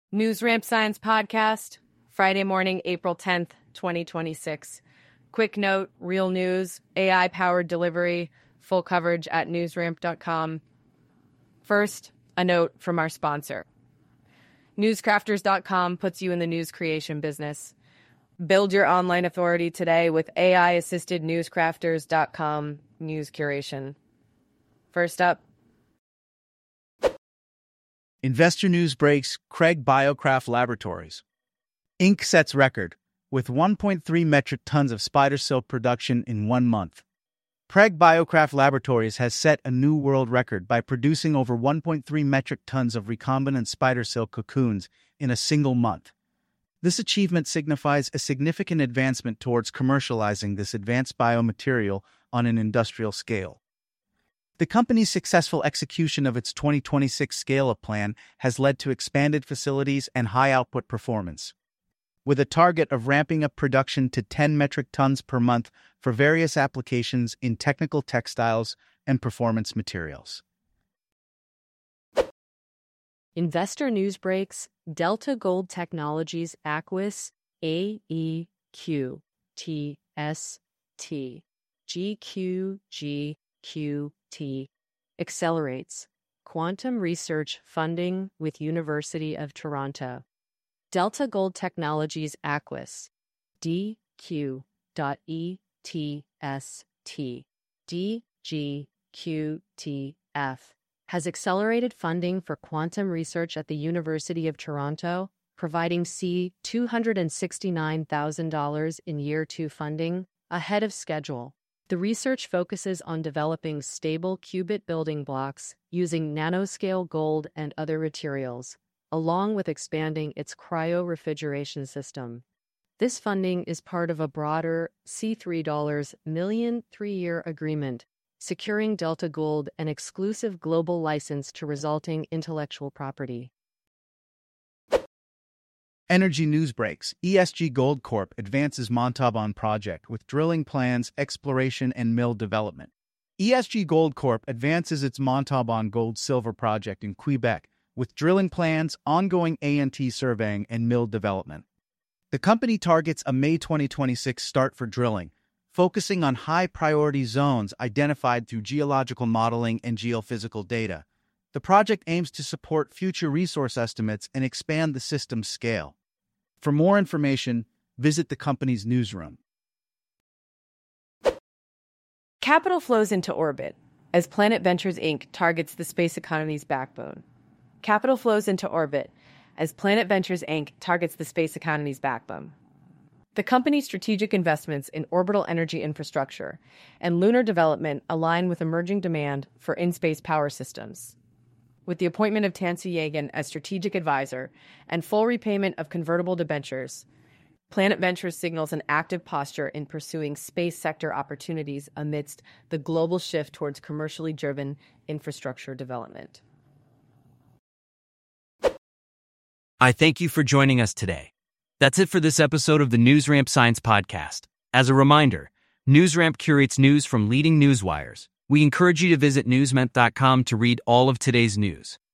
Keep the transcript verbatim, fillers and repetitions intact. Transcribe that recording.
News Ramp Science Podcast, Friday morning, April tenth, twenty twenty-six. Quick note, real news, A I-powered delivery, full coverage at newsramp dot com. First, a note from our sponsor. newscrafters dot com puts you in the news creation business. Build your online authority today with A I-assisted newscrafters dot com news curation. First up, Investor news breaks. Craig Biocraft Laboratories Incorporated sets record with one point three metric tons of spider silk production in one month. Craig Biocraft Laboratories has set a new world record by producing over one point three metric tons of recombinant spider silk cocoons in a single month. This achievement signifies a significant advancement towards commercializing this advanced biomaterial on an industrial scale. The company's successful execution of its twenty twenty-six scale-up plan has led to expanded facilities and high-output performance, with a target of ramping up production to ten metric tons per month for various applications in technical textiles and performance materials. Investor news breaks. Delta Gold Technologies Aquis A E Q T S T G Q G Q T accelerates quantum research funding with University of Toronto. Delta Gold Technologies Aquis D Q dot E T S T D G Q T F has accelerated funding for quantum research at the University of Toronto, providing C two hundred sixty-nine thousand dollars in year two funding ahead of schedule. The research focuses on developing stable qubit building blocks using nanoscale gold and other materials, along with expanding its cryo-refrigeration system. This funding is part of a broader C three million three-year agreement, securing Delta Gold an exclusive global license to resulting intellectual property. Energy news breaks. E S G Gold Corp advances Montauban project with drilling plans, exploration, and mill development. E S G Gold Corp advances its Montauban gold-silver project in Quebec with drilling plans, ongoing A and T surveying, and mill development. The company targets a May twenty twenty-six start for drilling, focusing on high-priority zones identified through geological modeling and geophysical data. The project aims to support future resource estimates and expand the system's scale. For more information, visit the company's newsroom. Capital flows into orbit as Planet Ventures Incorporated targets the space economy's backbone. Capital flows into orbit as Planet Ventures Incorporated targets the space economy's backbone. The company's strategic investments in orbital energy infrastructure and lunar development align with emerging demand for in-space power systems. With the appointment of Tansu Yagan as strategic advisor and full repayment of convertible debentures, Planet Ventures signals an active posture in pursuing space sector opportunities amidst the global shift towards commercially driven infrastructure development. I thank you for joining us today. That's it for this episode of the NewsRamp Science Podcast. As a reminder, NewsRamp curates news from leading news wires. We encourage you to visit newsramp dot com to read all of today's news.